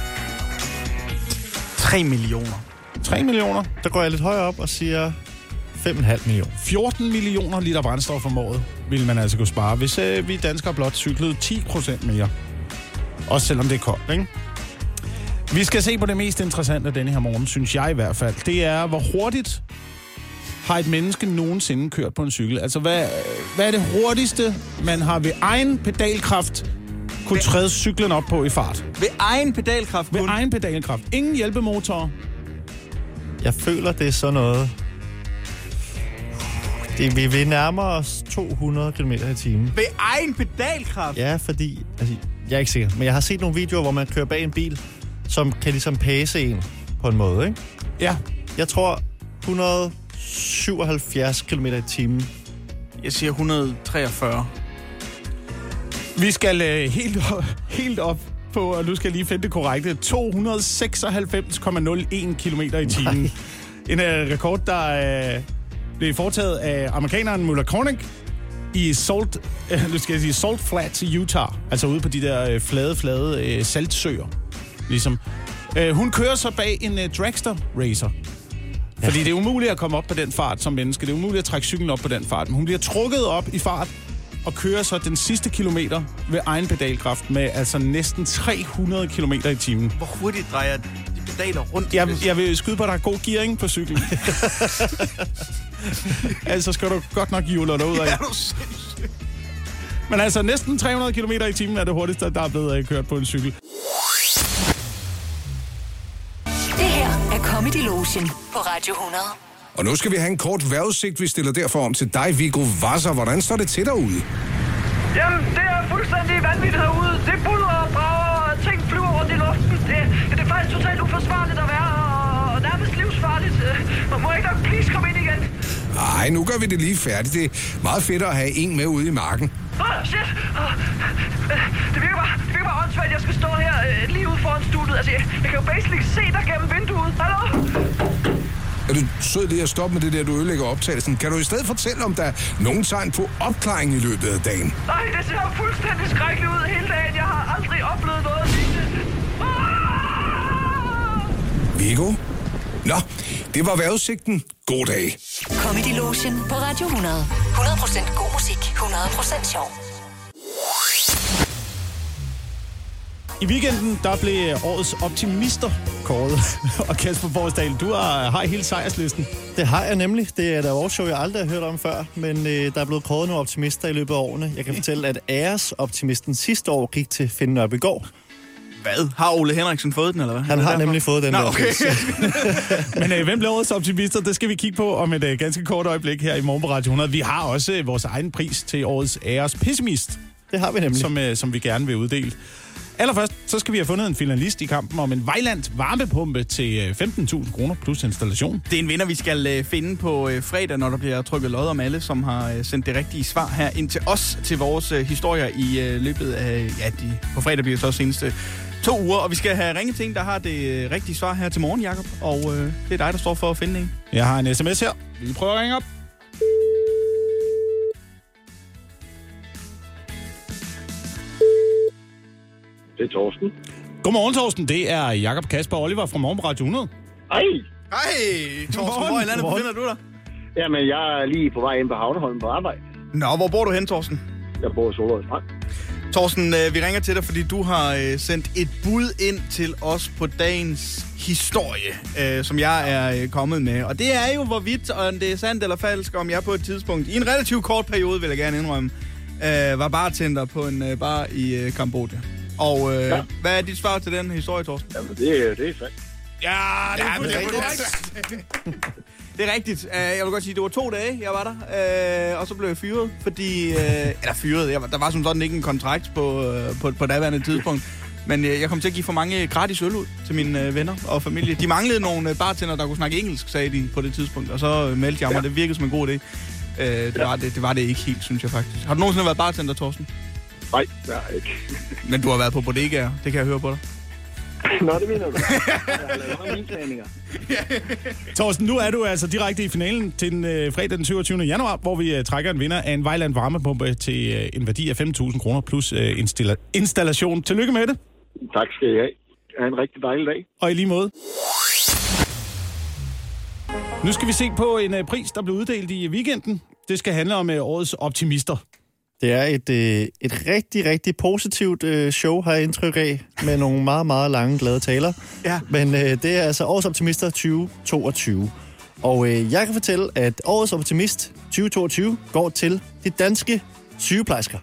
tre millioner. tre millioner? Der går jeg lidt højere op og siger fem komma fem millioner. fjorten millioner liter brændstof om året ville man altså kunne spare, hvis øh, vi danskere blot cyklede ti procent mere. Også selvom det er koldt, ikke? Vi skal se på det mest interessante denne her morgen, synes jeg i hvert fald. Det er, hvor hurtigt har et menneske nogensinde kørt på en cykel? Altså, hvad, hvad er det hurtigste, man har ved egen pedalkraft kunne træde cyklen op på i fart? Ved egen pedalkraft? Ved egen pedalkraft. Ingen hjælpemotor. Jeg føler, det er sådan noget... Det, vi vil nærmere os to hundrede kilometer i timen. Ved egen pedalkraft? Ja, fordi... Altså, jeg er ikke sikker, men jeg har set nogle videoer, hvor man kører bag en bil, som kan ligesom pace en på en måde, ikke? Ja. Jeg tror et hundrede og syvoghalvfjerds kilometer i timen. Jeg siger et hundrede og treogfyrre. Vi skal øh, helt, op, helt op på, og nu skal jeg lige finde det korrekte, to hundrede og seksoghalvfems komma nul en kilometer i timen. Nej. En øh, rekord, der øh, blev foretaget af amerikaneren Muller Kornick i Salt, øh, nu skal jeg sige, Salt Flats i Utah. Altså ude på de der øh, flade, flade øh, saltsøer. Ligesom. Øh, hun kører så bag en øh, dragster racer. Ja. Fordi det er umuligt at komme op på den fart som menneske. Det er umuligt at trække cyklen op på den fart. Men hun bliver trukket op i fart og kører så den sidste kilometer ved egen pedalkraft med altså næsten tre hundrede kilometer i timen. Hvor hurtigt drejer de pedaler rundt? Jeg, jeg vil skyde på, at der er god gearing på cyklen. Altså skal du godt nok hjule dig ud af. Ja, du sindssygt. Men altså næsten tre hundrede kilometer i timen er det hurtigste, der er blevet kørt på en cykel. Det her er Comedy Lotion på Radio hundrede. Og nu skal vi have en kort vejrudsigt. Vi stiller derfor om til dig, Viggo Wasser. Hvordan står det til derude? Jamen, det er fuldstændig vanvittigt herude. Det buller og brager, og ting flyver rundt i luften. Det, det er faktisk totalt uforsvarligt at være her, og nærmest livsfarligt. Man må ikke nok please komme ind igen. Nej, nu gør vi det lige færdigt. Det er meget fedt at have en med ude i marken. Åh, oh, shit! Oh, det virker bare, det virker bare åndssvagt, jeg skal stå her øh, lige ude foran studiet. Altså, jeg, jeg kan jo basically se dig gennem vinduet. Hallo? Er du sød lige at stoppe med det der, du ødelægger optagelsen? Kan du i stedet fortælle, om der er nogen tegn på opklaring i løbet af dagen? Nej, det ser fuldstændig skrækkeligt ud hele dagen. Jeg har aldrig oplevet noget lignende. Ah! Viggo? Nå, det var vejrudsigten. God dag. Comedy Lotion på Radio hundrede. hundrede procent god musik, hundrede procent sjov. I weekenden, der blev årets optimister kåret. Og Kasper Borsdal, du har, har hele sejrslisten. Det har jeg nemlig. Det er et awardshow, jeg aldrig har hørt om før. Men øh, der er blevet kåret nogle optimister i løbet af årene. Jeg kan fortælle, at æresoptimisten sidste år gik til Finn Nørbegaard. Hvad? Har Ole Henriksen fået den, eller hvad? Han har nemlig fået den. Nå, der. okay. Men øh, hvem blev årets optimister? Det skal vi kigge på om et øh, ganske kort øjeblik her i Morgen på Radio hundrede. Vi har også øh, vores egen pris til årets ærespessimist. Det har vi nemlig. Som, øh, som vi gerne vil uddele. Allerførst, så skal vi have fundet en finalist i kampen om en Vejland varmepumpe til femten tusind kroner plus installation. Det er en vinder, vi skal finde på fredag, når der bliver trykket lod om alle, som har sendt det rigtige svar her ind til os, til vores historier i løbet af, ja, de, på fredag bliver det så seneste to uger. Og vi skal have ringet til en, der har det rigtige svar her til morgen, Jakob. Og øh, det er dig, der står for at finde en. Jeg har en sms her. Vi prøver at ringe op. Det er Torsten. Godmorgen, Torsten. Det er Jakob, Kasper og Oliver fra Morgen på Radio hundrede. Hej. Hej, Torsten. Hvor i landet befinder du dig? Jamen, jeg er lige på vej ind på Havneholm på arbejde. Nå, hvor bor du hen, Torsten? Jeg bor i Solrød Strand. Torsten, vi ringer til dig, fordi du har sendt et bud ind til os på dagens historie, som jeg er kommet med. Og det er jo, hvorvidt, om det er sandt eller falsk, om jeg på et tidspunkt, i en relativt kort periode, vil jeg gerne indrømme, var bartender på en bar i Kambodja. Og øh, ja. Hvad er dit svar til den historie, Torsten? Jamen, det, det er sandt. Ja, det er, ja, det, det, er rigtigt. Det er rigtigt. Jeg vil godt sige, det var to dage, jeg var der, og så blev jeg fyret, fordi... Eller fyret, jeg, der var som sådan ikke en kontrakt på, på, på daværende tidspunkt. Men jeg kom til at give for mange gratis øl ud til mine venner og familie. De manglede nogle bartender, der kunne snakke engelsk, sagde de på det tidspunkt, og så meldte jeg mig, ja. Det virkede som en god idé. Det var det, det var det ikke helt, synes jeg faktisk. Har du nogensinde været bartender, Torsten? Nej, det har jeg ikke. Men du har været på bodegaer, det kan jeg høre på dig. Nå, det mener du. Jeg har lavet mange mine træninger. Torsten, nu er du altså direkte i finalen til den øh, fredag den syvogtyvende januar, hvor vi øh, trækker en vinder af en Vejland varmepumpe til øh, en værdi af fem tusind kroner plus øh, installa- installation. Tillykke med det. Tak skal I have. Ha' en rigtig dejlig dag. Og i lige måde. Nu skal vi se på en øh, pris, der blev uddelt i weekenden. Det skal handle om øh, årets optimister. Det er et, øh, et rigtig, rigtig positivt øh, show, har jeg indtryk af, med nogle meget, meget lange, glade taler. Ja. Men øh, det er altså Årets Optimister tyve toogtyve. Og øh, jeg kan fortælle, at Årets Optimist tyve toogtyve går til de danske sygeplejersker.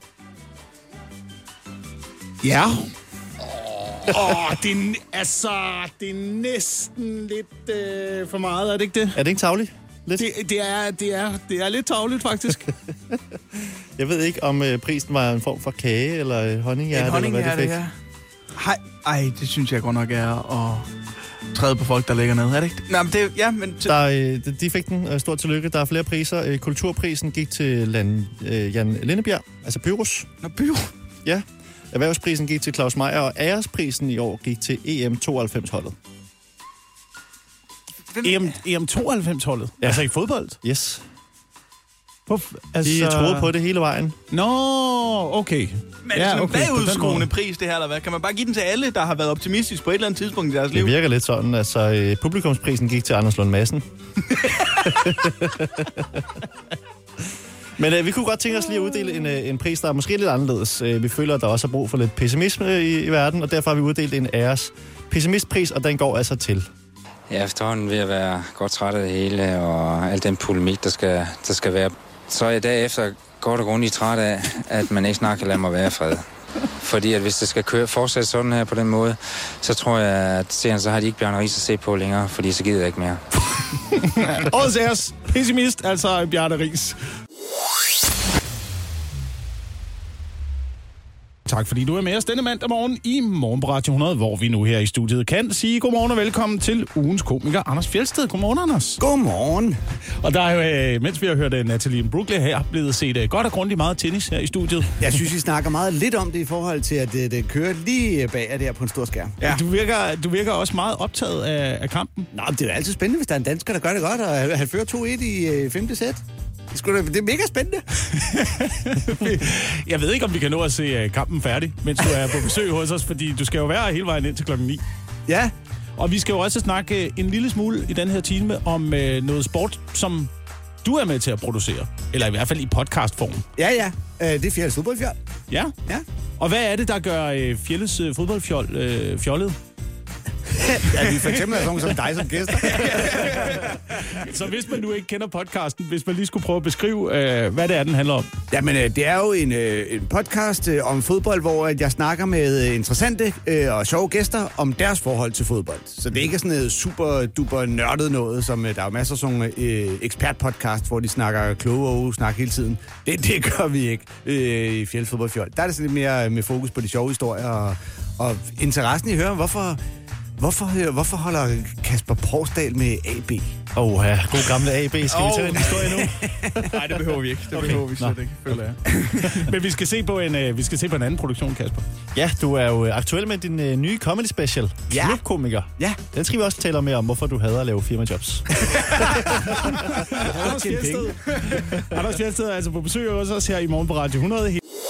Ja. Åh, oh, det, er, altså, det er næsten lidt øh, for meget, er det ikke det? Er det ikke tarveligt? Det, det, er, det, er, det er lidt tarveligt, faktisk. Jeg ved ikke, om øh, prisen var en form for kage eller honninghjerte. En honninghjerte, eller hvad det fik. Ja. Hej, ej, det synes jeg godt nok er at træde på folk, der ligger nede. Er det ikke? Nej, men det, ja, men... Der, øh, de fik den. Stort tillykke. Der er flere priser. Øh, kulturprisen gik til Lan, øh, Jan Lindebjerg, altså Pyrus. Nå, Pyrus? Ja. Erhvervsprisen gik til Claus Meier, og æresprisen i år gik til E M tooghalvfems-holdet. E M tooghalvfems-holdet? Ja. Altså i fodbold? Yes. På, altså... De troede på det hele vejen. Nå, okay. Men ja, sådan okay, en bagudskuende pris, det her, eller hvad? Kan man bare give den til alle, der har været optimistisk på et eller andet tidspunkt i deres liv? Det virker lidt sådan. Altså, øh, publikumsprisen gik til Anders Lund Madsen. Men øh, vi kunne godt tænke os lige at uddele en, øh, en pris, der er måske lidt anderledes. Øh, vi føler, at der også er brug for lidt pessimisme i, i verden, og derfor har vi uddelt en æres pessimistpris, og den går altså til... Jeg er efterhånden ved at være godt træt af det hele, og al den polemik, der skal, der skal være. Så er jeg derefter godt og grundigt træt af, at man ikke snart kan lade mig være i fred. Fordi at hvis det skal køre, fortsætte sådan her på den måde, så tror jeg, at senere så har de ikke Bjarne Riis at se på længere, fordi så gider jeg ikke mere. Årets æres pessimist, altså Bjarne Riis. Tak fordi du er med os denne mandag morgen i Morgen på Radio hundrede, hvor vi nu her i studiet kan sige godmorgen og velkommen til ugens komiker Anders Fjeldsted. Godmorgen, Anders. Godmorgen. Og der er jo, mens vi har hørt Natalie Brooklyn her, blevet set godt og grundigt meget tennis her i studiet. Jeg synes, vi snakker meget lidt om det i forhold til, at det, det kører lige bag af det her på en stor skærm. Ja. Du, virker, du virker også meget optaget af, af kampen. Nå, det er da altid spændende, hvis der er en dansker, der gør det godt, og han fører to et i øh, femte sæt. Det er mega spændende. Jeg ved ikke, om vi kan nå at se kampen færdig, mens du er på besøg hos os, fordi du skal jo være hele vejen ind til klokken ni. Ja. Og vi skal jo også snakke en lille smule i den her time om øh, noget sport, som du er med til at producere. Eller i hvert fald i podcastform. Ja, ja. Øh, det er Fjelles fodboldfjold. Ja? Ja. Og hvad er det, der gør øh, Fjelles øh, fodboldfjold øh, fjollet? Ja, vi for eksempel er sådan som dig som gæster. Så hvis man nu ikke kender podcasten, hvis man lige skulle prøve at beskrive, øh, hvad det er, den handler om. Jamen, øh, det er jo en, øh, en podcast øh, om fodbold, hvor øh, jeg snakker med øh, interessante øh, og sjove gæster om deres forhold til fodbold. Så det er ikke sådan noget super duper nørdet noget, som øh, der er masser af sådan øh, ekspertpodcast, hvor de snakker kloge og snakker hele tiden. Det, det gør vi ikke øh, i Fjelles Fodboldfjold. Der er det sådan lidt mere med fokus på de sjove historier og Og interessen i hører, hvorfor, hvorfor, hvorfor holder Kasper Porsdal med A B? Åh, oh, ja, god gamle A B. Skal oh. vi tage en historie nu? Nej, det behøver vi ikke. Det okay. behøver vi slet Nå. ikke, føler jeg. Men vi skal, se på en, uh, vi skal se på en anden produktion, Kasper. Ja, du er jo aktuel med din uh, nye comedy special. Ja. Klubkomiker. Ja. Den skal vi også tale mere om, hvorfor du hader at lave firmajobs. Anders Fjeldsted. Anders Fjeldsted er altså på besøg også os her i morgen på Radio hundrede.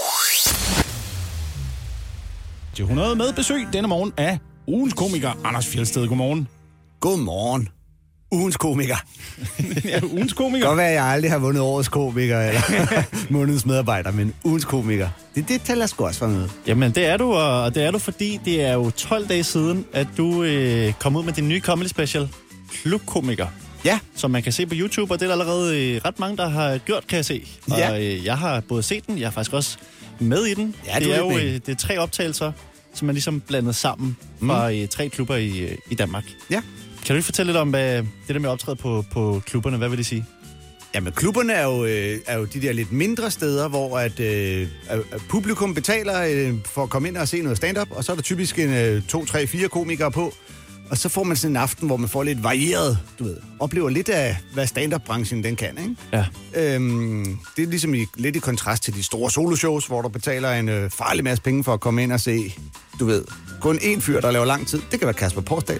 Radio hundrede med besøg denne morgen af ugens komiker, Anders Fjeldsted. Godmorgen. Godmorgen. Ugens komiker. Ja, ugens komiker. Godt være, at jeg aldrig har vundet årets komiker, eller månedens medarbejder, men ugens komiker. Det, det tæller sgu også for noget. Jamen, det er du, og det er du, fordi det er jo tolv dage siden, at du øh, kom ud med din nye comedy special, Klubkomiker. Ja. Som man kan se på YouTube, og det er der allerede øh, ret mange, der har gjort, kan jeg se. Og ja. øh, jeg har både set den, jeg er faktisk også med i den. Ja, det er jo øh, det er tre optagelser, som er ligesom blandet sammen fra mm. øh, tre klubber i, øh, i Danmark. Ja. Kan du ikke fortælle lidt om, hvad det der med at optræde på, på klubberne, hvad vil det sige? Jamen, klubberne er jo, øh, er jo de der lidt mindre steder, hvor at, øh, at publikum betaler øh, for at komme ind og se noget stand-up, og så er der typisk en, øh, to, tre, fire komikere på, og så får man sådan en aften, hvor man får lidt varieret, du ved, oplever lidt af, hvad stand-up-branchen den kan, ikke? Ja. Øhm, det er ligesom i, lidt i kontrast til de store soloshows, hvor du betaler en øh, farlig masse penge for at komme ind og se, du ved, kun én fyr, der laver lang tid. Det kan være Kasper Porsdal.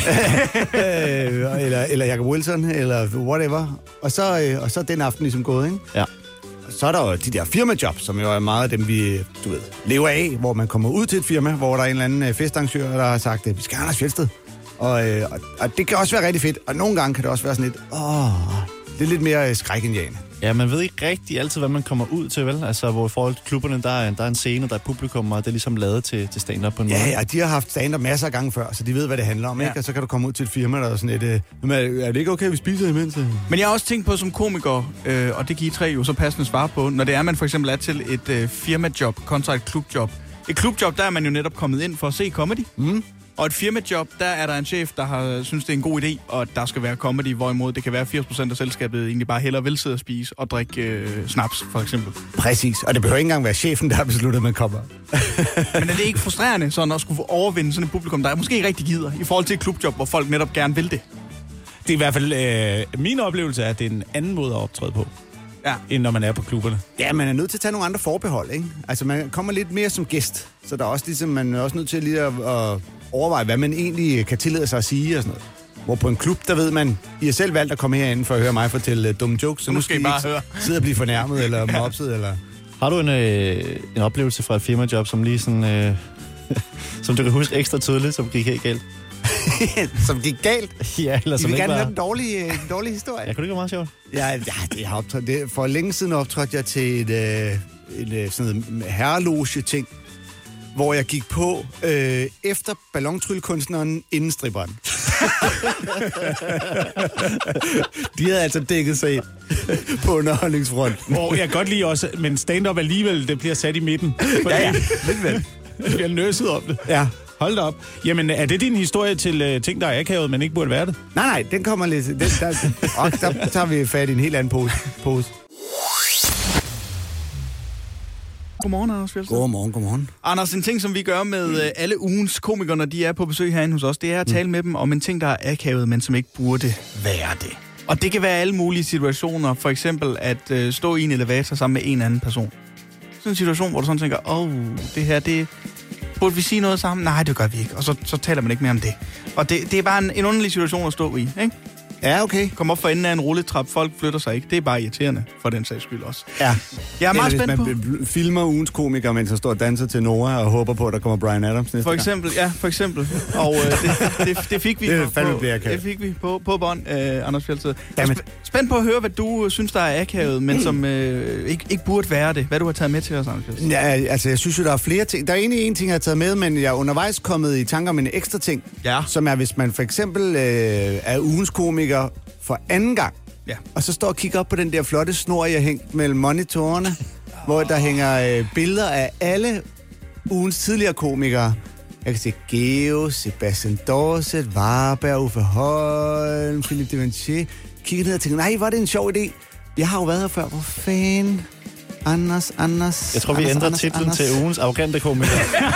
eller, eller Jacob Wilson, eller whatever. Og så, øh, og så er den aften ligesom gået, ikke? Ja. Så er der jo de der firmajobs, som jo er meget af dem, vi du ved, lever af, hvor man kommer ud til et firma, hvor der er en eller anden festarrangør, der har sagt, vi skal have Anders Fjeldsted. Og, øh, og, og det kan også være rigtig fedt, og nogle gange kan det også være sådan lidt, åh, det er lidt mere skrækindjagende. Ja, man ved ikke rigtig altid, hvad man kommer ud til, vel? Altså, hvor i forhold til klubberne, der er, der er en scene, der er publikum, og det er ligesom lavet til, til stand-up på en ja, måde. Ja, de har haft stand-up masser af gange før, så de ved, hvad det handler om, ja. Ikke? Og så kan du komme ud til et firma, der er sådan et, øh, er det ikke okay, vi spiser imens? Men jeg har også tænkt på som komiker, øh, og det giver I tre jo så passende svar på, når det er, man for eksempel er til et øh, firmajob kontra et klubjob. Et klubjob, der er man jo netop kommet ind for at se comedy. Mm. Og et firmajob, der er der en chef, der har synes det er en god idé, og der skal være comedy, hvorimod det kan være, at firs procent af selskabet egentlig bare hellere vil sidde og spise og drikke øh, snaps, for eksempel. Præcis, og det behøver ikke engang være chefen, der har besluttet, at man kommer. Men er det ikke frustrerende, sådan at skulle overvinde sådan et publikum, der måske ikke rigtig gider, i forhold til et klubjob, hvor folk netop gerne vil det? Det er i hvert fald øh, min oplevelse, at det er en anden måde at optræde på, ja. end når man er på klubberne. Ja, man er nødt til at tage nogle andre forbehold, ikke? Altså, man kommer lidt mere som gæst, så der er også ligesom, man er også nødt til lige at, at overveje, hvad man egentlig kan tillade sig at sige og sådan noget. Hvor på en klub, der ved man, I har selv valgt at komme herinde for at høre mig fortælle uh, dumme jokes, så nu skal I bare høre. Sidde og blive fornærmet eller mopset, eller... Har du en, øh, en oplevelse fra et firmajob, som lige sådan, øh, som du kan huske ekstra tydeligt, som gik helt galt? Som gik galt? Ja, eller som I vil ikke gerne var... høre den dårlige, den dårlige historie. Ja, kunne det ikke være meget sjovt? Ja, ja det har optrådt. Det, for længe siden optrådte jeg til et, øh, et sådan noget herreloge-ting, hvor jeg gik på øh, efter ballontryllekunstneren inden stripperen. De havde altså dækket sig ind på underholdningsfronten. Og jeg kan godt lide også, men stand-up alligevel, det bliver sat i midten. Ja, ja, lidt vel. Det bliver nøset om det. Ja. Hold da op. Jamen, er det din historie til uh, ting, der er akavet, men ikke burde være det? Nej, nej, den kommer lidt... Den, der, og der tager vi fat i en helt anden pose. pose. Godmorgen, Anders Fjeldsted. Godmorgen, godmorgen. Anders, en ting, som vi gør med mm. alle ugens komikere, når de er på besøg herinde hos os, det er at tale mm. med dem om en ting, der er akavet, men som ikke burde være det. Og det kan være alle mulige situationer. For eksempel at øh, stå i en elevator sammen med en anden person. Sådan en situation, hvor du sådan tænker, åh, oh, det her, det... Burde vi sige noget sammen? Nej, det gør vi ikke. Og så, så taler man ikke mere om det. Og det, det er bare en, en underlig situation at stå i, ikke? Ja, okay. Kom op for enden af en rulletrap, folk flytter sig ikke. Det er bare irriterende, for den sags skyld også. Ja. Jeg er meget Eller spændt hvis man på... filmer ugens komiker, mens han står og danser til Nora og håber på, at der kommer Bryan Adams næste For eksempel, gang. ja, for eksempel. Og øh, det, det, det fik vi det på, på, det fik vi på, på bånd, øh, Anders Fjeldsted. Sp- spændt på at høre, hvad du synes, der er akavet, men som øh, ikke, ikke burde være det. Hvad du har taget med til os, Anders Fjeldsted. Ja, altså, jeg synes jo, der er flere ting. Der er egentlig en ting, jeg har taget med, men jeg er undervejs kommet i tanker om en ekstra ting. Ja. Som er, hvis man for eksempel øh, er ugens komiker for anden gang, ja. og så står og kigger op på den der flotte snor, jeg har hængt mellem monitorerne, hvor der hænger øh, billeder af alle ugens tidligere komikere. Jeg kan se Geo, Sebastian Dorset, Warberg, Uffe Holm, Philippe Devanchier. Kigger ned og tænker, nej, var det en sjov idé? Jeg har jo været her før. Hvor fanden Anders, Anders. Jeg tror, vi Anders, ændrer Anders, titlen Anders. til ugens arrogante komiker.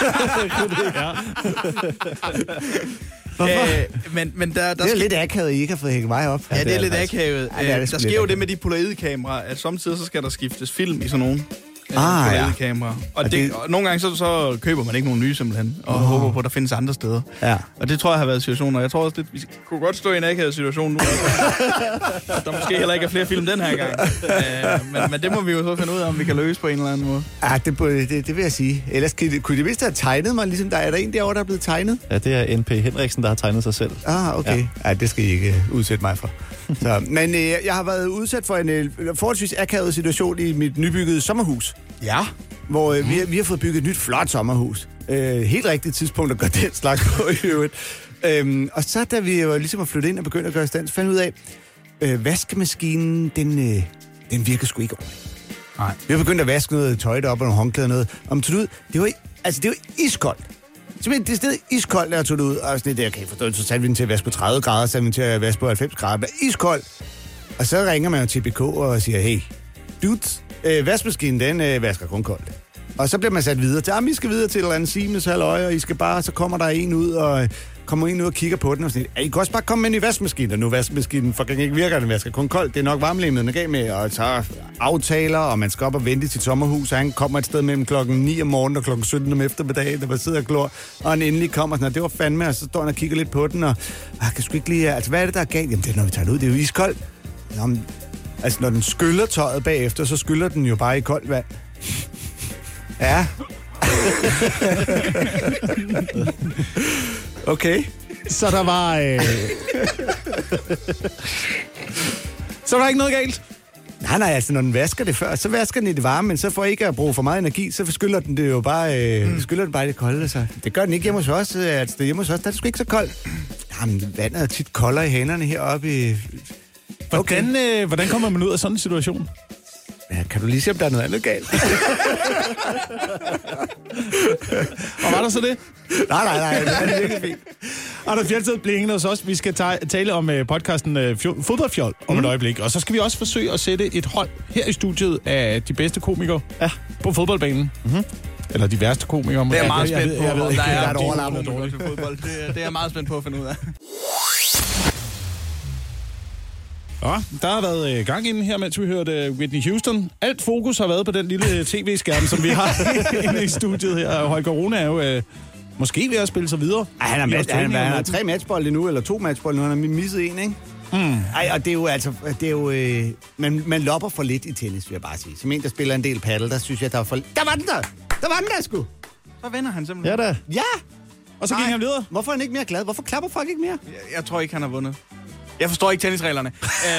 Øh, men, men der, der det er skal... lidt akavet, I ikke har fået hækket mig op. Ja, det er lidt akavet. Ja, det er det der sgu sker lidt jo akavet. det med de polaroidkameraer, at samtidig så skal der skiftes film i sådan nogle Ah, ja. kameraer. Og, Og det, det- og nogle gange så, så køber man ikke nogen nye simpelthen, og Åh. oh. håber på, at der findes andre steder. Ja. Og det tror jeg har været situationer. Jeg tror også, det, vi kunne godt stå i en akavet situation nu. At der måske heller ikke er flere film den her gang. Uh, men, men det må vi jo så finde ud af, om vi kan løse på en eller anden måde. Ja, det, det, det vil jeg sige. Ellers kunne det, kunne det vist have tegnet mig, ligesom der er der en derovre, der er blevet tegnet? Ja, det er N P Henriksen, der har tegnet sig selv. Ah, okay. Ja, ja det skal I ikke uh, udsætte mig for. Så, men øh, jeg har været udsat for en øh, forholdsvis akavet situation i mit nybyggede sommerhus. Ja. Hvor øh, vi, har, vi har fået bygget et nyt, flot sommerhus. Øh, helt rigtigt tidspunkt at gøre den slags på i øvrigt. Øhm, og så da vi jo ligesom at flytte ind og begyndte at gøre i stand, så fandt vi ud af, øh, vaskemaskinen, den, øh, den virker sgu ikke ordentligt. Nej. Vi har begyndt at vaske noget tøj op og nogle håndklæder og noget. Om tog det ud, det var, altså, det var iskoldt. Simpelthen, det er stedet iskoldt, da jeg tog det ud. Og sådan lidt, jeg kan ikke forstå, så satte vi den til at vaske på tredive grader, så satte vi den til at vaske på halvfems grader. Det er iskoldt. Og så ringer man jo til B K og siger, hey, dudes, øh, vaskemaskinen, den øh, vasker kun koldt. Og så bliver man sat videre til, at vi skal videre til et eller andet Siemens halvøje, og I skal bare, så kommer der en ud og kommer en ud og kigger på den og sådan lidt. I kan også bare komme ind i vaskemaskinen, og nu vaskemaskinen fucking ikke virker, den vasker kun koldt. Det er nok varmelæmmet, den er gav med, og så aftaler, og man skal op og vente i sit sommerhus, og han kommer et sted mellem klokken ni om morgenen og klokken sytten om eftermiddagen, der var sidder og glor, og han endelig kommer sådan, og det var fandme, og så står han og kigger lidt på den, og jeg kan sgu ikke lige, altså hvad er det, der er galt? Jamen det er, når vi tager den ud, det er jo iskoldt. Jamen, altså når den skyller tøjet bagefter, så skyller den jo bare i koldt vand. Ja. Okay. Så der var... Øh... så var der ikke noget galt? Nej, nej, altså når den vasker det før, så vasker den i det varme, men så får ikke at bruge for meget energi, så skyller den det jo bare, øh, mm. skyller den bare i det kolde. Så. Det gør den ikke hjemme hos os. Altså hjemme hos os, der er det sgu ikke så koldt. Jamen, vandet er tit koldere i hænderne heroppe i... Okay. Hvordan, øh, hvordan kommer man ud af sådan en situation? Ja, kan du lige se, om der er noget andet galt? Og var der så det? Nej, nej, nej, det er virkelig fint. Anders Fjeldsted bliver hængende hos os. Vi skal ta- tale om uh, podcasten uh, Fjo- Fodboldfjold om mm. et øjeblik. Og så skal vi også forsøge at sætte et hold her i studiet af de bedste komikere ja. på fodboldbanen. Mm-hmm. Eller de værste komikere. Det er jeg meget spændt på, jeg ved, jeg ved, om der jeg er ved, et overlap dårligt til fodbold. Det, er- det er jeg meget spændt på at finde ud af. Ja, der har været øh, gang inden her, mens vi hørte øh, Whitney Houston. Alt fokus har været på den lille tv-skærm, som vi har inde i studiet her. Holger Rune er jo øh, måske ved at spille sig videre. Ej, han har, I match, han, Australien, han har eller- tre matchbolde nu, eller to matchbolde nu. Han har misset en, ikke? Mm. Ej, og det er jo altså... Det er jo, øh, man, man lopper for lidt i tennis, vil jeg bare sige. Som en, der spiller en del paddle, der synes jeg, der var for... Der var den der! Der var den der, sgu! Så vender han simpelthen. Ja da. Ja! Og så gik Nej. han videre. Hvorfor er han ikke mere glad? Hvorfor klapper folk ikke mere? Jeg, jeg tror ikke, han har vundet. Jeg forstår ikke tennisreglerne.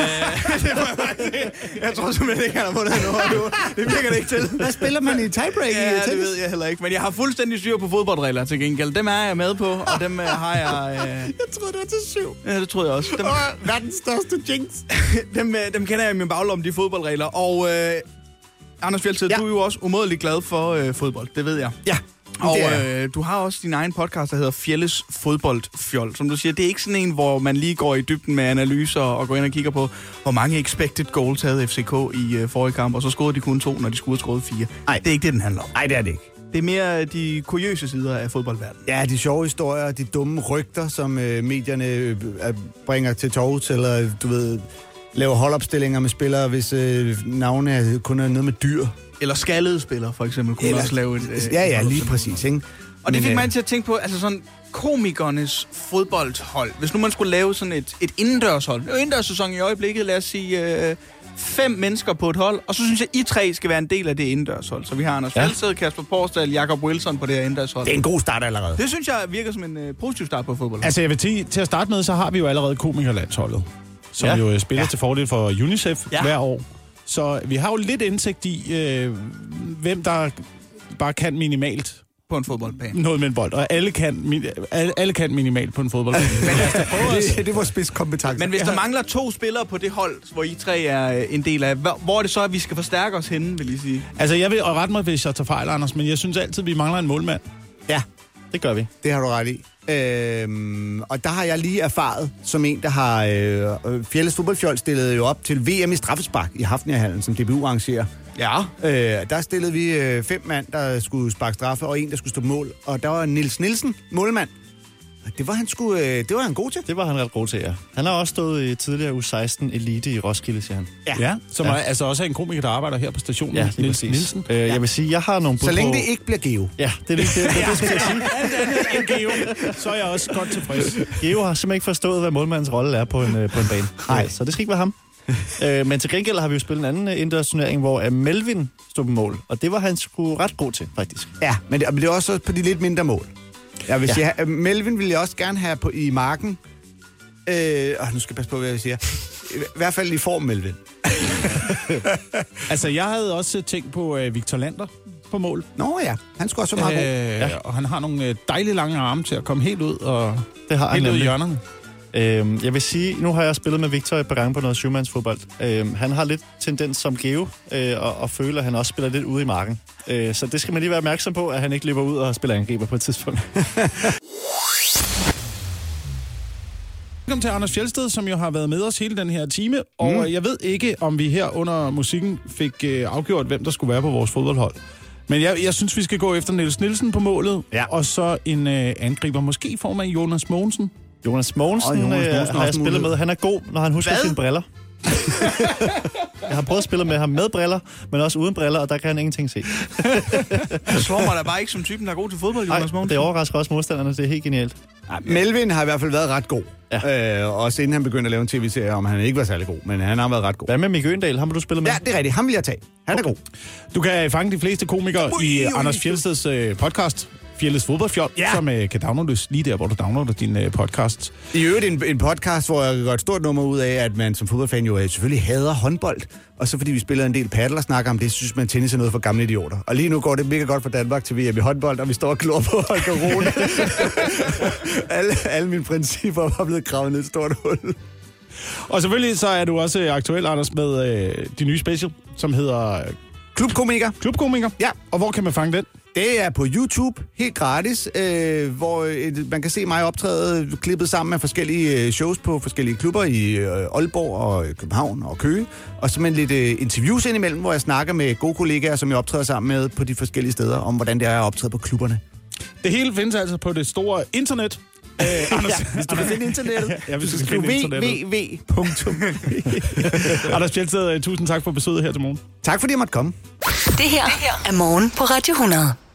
øh, det må jeg bare sige. Jeg tror simpelthen ikke, han har vundet endnu. Det virker det ikke til. Hvad spiller man i tiebreak Ja, i det tennis? ved jeg heller ikke. Men jeg har fuldstændig styr på fodboldregler til gengæld. Dem er jeg med på, og dem øh, har jeg... Øh... Jeg troede, det var til syv. Ja, det troede jeg også. Dem, Oh, verdens største jinx. dem, øh, dem kender jeg i min baglomme, de fodboldregler. Og øh, Anders Fjeldsted, ja. du er jo også umådeligt glad for øh, fodbold. Det ved jeg. Ja. Og øh, du har også din egen podcast, der hedder Fjelles Fodboldfjold. Som du siger, det er ikke sådan en, hvor man lige går i dybden med analyser og går ind og kigger på, hvor mange expected goals havde F C K i øh, forrige kamp, og så scorede de kun to, når de skulle have scoret fire. Nej, det er ikke det, den handler om. Nej, det er det ikke. Det er mere de kuriøse sider af fodboldverdenen. Ja, de sjove historier, de dumme rygter, som øh, medierne øh, bringer til torvs, eller du ved, laver holdopstillinger med spillere, hvis øh, navne kun er noget med dyr. Eller skaldede spillere, for eksempel, kunne Eller, også lave et... Øh, ja, ja, lige præcis, ikke? Og det Men, fik øh, mig til at tænke på, altså sådan komikernes fodboldhold. Hvis nu man skulle lave sådan et, et indendørshold. Det er jo indendørssæson i øjeblikket, lad os sige... Øh, fem mennesker på et hold, og så synes jeg, I tre skal være en del af det indendørshold. Så vi har Anders ja. Fjeldsted, Kasper Porsdal, Jakob Wilson på det her indendørshold. Det er en god start allerede. Det synes jeg virker som en uh, positiv start på fodbold. Altså, jeg vil til, til at starte med, så har vi jo allerede komikerlandsholdet, som Ja. jo øh, spiller Ja. til fordel for UNICEF Ja. hver år. Så vi har jo lidt indsigt i, øh, hvem der bare kan minimalt på en fodboldbane. Noget med en bold, og alle kan, mi- alle, alle kan minimalt på en fodboldbane. Men altså, det, det er vores spidskompetence. Men hvis der mangler to spillere på det hold, hvor I tre er øh, en del af, hvor, hvor er det så, at vi skal forstærke os henne, vil I sige? Altså, jeg vil rette mig, hvis jeg tager fejl, Anders, men jeg synes altid, vi mangler en målmand. Ja. det gør vi. Det har du ret i. Øhm, og der har jeg lige erfaret, som en, der har... Øh, Fjelles Fodboldfjold stillede jo op til V M i straffespark i Hafniahallen, som D B U arrangerer. Ja. Øh, der stillede vi øh, fem mand, der skulle sparke straffe, og en, der skulle stå på mål. Og der var Niels Nielsen, målmand. Det var han sgu, øh, det var han god til. Det var han ret god til, ja. Han har også stået i tidligere U seksten Elite i Roskilde, siger han. Ja, ja som ja. Er, altså også er en komiker, der arbejder her på stationen. Ja, Niels Nielsen. Øh, ja. Jeg vil sige, jeg har nogle bud Så længe på... det ikke bliver Geo. Ja, det er det, det, det, det, det skal jeg sige. Alt andet end Geo, så er jeg også godt tilfreds. Geo har simpelthen ikke forstået, hvad målmandens rolle er på en, på en bane. Nej, så det skal ikke være ham. øh, men til gengæld har vi jo spillet en anden indendørs turnering, hvor Melvin stod på mål. Og det var han sgu ret god til, faktisk. Ja, men det, men det er også på de lidt mindre mål. Jeg vil ja. sige, at Melvin ville jeg også gerne have på, i marken. Øh, åh, nu skal jeg passe på, hvad jeg siger. I hvert fald i form, Melvin. Altså, jeg havde også tænkt på uh, Victor Lander på mål. Nå ja, han skulle også være meget øh, god. Ja. Og han har nogle dejlige lange arme til at komme helt ud og det har helt han ud i hjørnerne. Øhm, jeg vil sige, nu har jeg spillet med Victor et par gange på noget syvmandsfodbold. Øhm, han har lidt tendens som Geo, øh, og, og føler, at han også spiller lidt ude i marken. Øh, så det skal man lige være opmærksom på, at han ikke løber ud og spiller angriber på et tidspunkt. Velkommen til Anders Fjeldsted, som jo har været med os hele den her time. Og Mm. jeg ved ikke, om vi her under musikken fik øh, afgjort, hvem der skulle være på vores fodboldhold. Men jeg, jeg synes, vi skal gå efter Niels Nielsen på målet, ja. og så en øh, angriber, måske i form af Jonas Mogensen. Jonas Mogensen, oh, Jonas Mogensen øh, har jeg spillet med. Han er god, når han husker Hvad? sine briller. Jeg har prøvet at spille med ham med briller, men også uden briller, og der kan han ingenting se. Jeg slår mig da bare ikke som typen, der er god til fodbold, Jonas Mogensen. Det overrasker også modstanderne, det er helt genialt. Ja, Melvin har i hvert fald været ret god. Ja. Øh, også inden han begyndte at lave en tv-serie, om han ikke var særlig god, men han har været ret god. Hvad med Mikke Øgendal? Ham vil du spille med? Ja, det er rigtigt. Ham vil jeg tage. Han er god. Du kan fange de fleste komikere ui, i ui, Anders Fjeldsteds øh, podcast, Fjelles Fodboldfjold, ja. som øh, kan downloades lige der, hvor du downloader din øh, podcast. I øvrigt en, en podcast, hvor jeg gør et stort nummer ud af, at man som fodboldfan jo øh, selvfølgelig hader håndbold. Og så fordi vi spiller en del paddle og snakker om det, synes man, tennis er noget for gamle idioter. Og lige nu går det mega godt for Danmark til V M i håndbold, og vi står og glor på Holger Rune. alle, alle mine principper var blevet gravet ned et stort hul. Og selvfølgelig så er du også aktuel, Anders, med øh, de nye special, som hedder... Klubkomiker. Klubkomiker? Ja. Og hvor kan man fange den? Det er på YouTube, helt gratis, øh, hvor et, man kan se mig optræde klippet sammen med forskellige shows på forskellige klubber i øh, Aalborg og København og Køge. Og så med lidt øh, interviews indimellem, hvor jeg snakker med gode kollegaer, som jeg optræder sammen med på de forskellige steder, om hvordan det er at optræde på klubberne. Det hele findes altså på det store internet. Øh, Anders, ja, hvis du vil finde internettet, ja, hvis du skal skrive finde w w punktum Anders Fjeldsted, tusind tak for besøget her til morgen. Tak fordi jeg måtte komme. Det her er Morgen på Radio hundrede.